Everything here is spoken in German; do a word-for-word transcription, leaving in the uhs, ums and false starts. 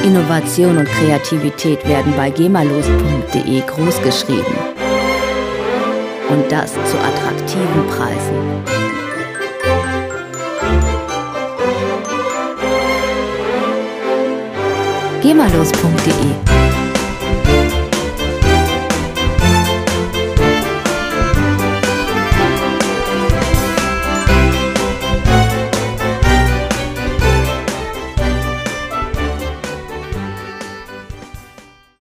Innovation und Kreativität werden bei gemalos punkt de großgeschrieben. Und das zu attraktiven Preisen. gemalos punkt de